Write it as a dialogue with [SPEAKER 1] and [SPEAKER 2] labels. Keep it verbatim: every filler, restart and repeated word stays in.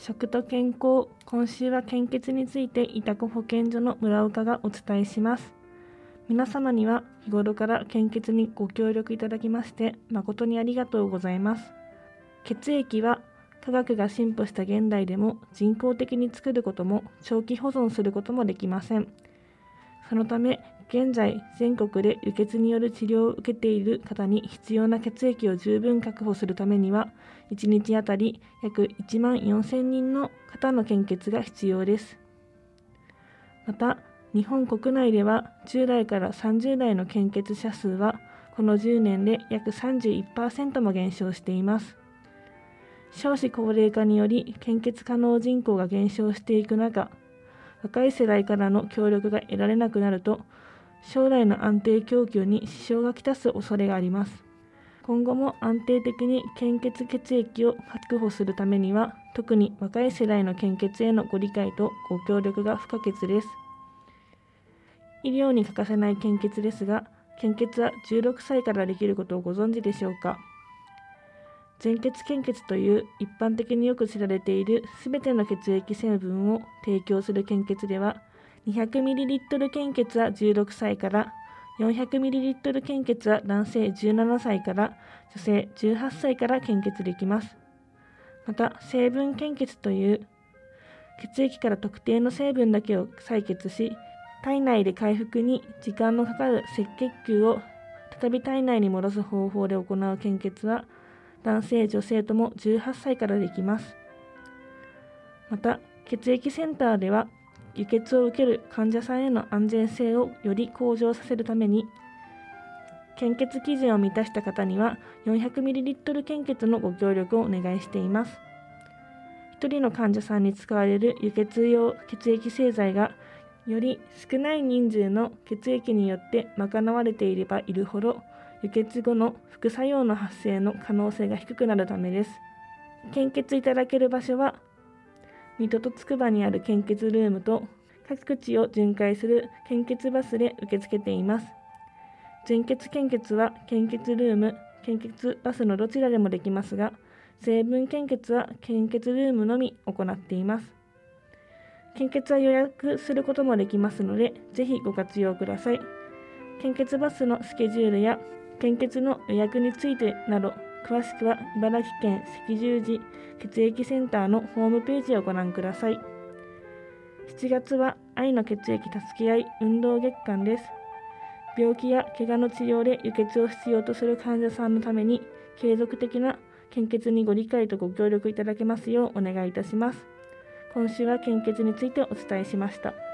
[SPEAKER 1] 食と健康、今週は献血についていたこ保健所の村岡がお伝えします。皆様には日頃から献血にご協力いただきまして誠にありがとうございます。血液は科学が進歩した現代でも人工的に作ることも長期保存することもできません。そのため現在全国で輸血による治療を受けている方に必要な血液を十分確保するためにはいちにちあたり約いちまんよんせんにんの方の献血が必要です。また日本国内ではじゅう代からさんじゅう代の献血者数はこのじゅうねんで約 さんじゅういちパーセント も減少しています。少子高齢化により献血可能人口が減少していく中、若い世代からの協力が得られなくなると将来の安定供給に支障がきたす恐れがあります。今後も安定的に献血血液を確保するためには、特に若い世代の献血へのご理解とご協力が不可欠です。医療に欠かせない献血ですが、献血はじゅうろくさいからできることをご存知でしょうか。全血献血という一般的によく知られているすべての血液成分を提供する献血では、にひゃくミリリットル 献血はじゅうろくさいから、よんひゃくミリリットル 献血は男性じゅうななさいから女性じゅうはっさいから献血できます。また、成分献血という血液から特定の成分だけを採血し、体内で回復に時間のかかる赤血球を再び体内に戻す方法で行う献血は、男性女性ともじゅうはっさいからできます。また、血液センターでは輸血を受ける患者さんへの安全性をより向上させるために、献血基準を満たした方には よんひゃくミリリットル 献血のご協力をお願いしています。ひとりの患者さんに使われる輸血用血液製剤がより少ない人数の血液によって賄われていればいるほど、輸血後の副作用の発生の可能性が低くなるためです。献血いただける場所は水戸とつくばにある献血ルームと各地を巡回する献血バスで受け付けています。全血献血は献血ルーム、献血バスのどちらでもできますが、成分献血は献血ルームのみ行っています。献血は予約することもできますので、ぜひご活用ください。献血バスのスケジュールや献血の予約についてなど、詳しくは茨城県赤十字血液センターのホームページをご覧ください。しちがつは愛の血液助け合い運動月間です。病気や怪我の治療で輸血を必要とする患者さんのために、継続的な献血にご理解とご協力いただけますようお願いいたします。今週は献血についてお伝えしました。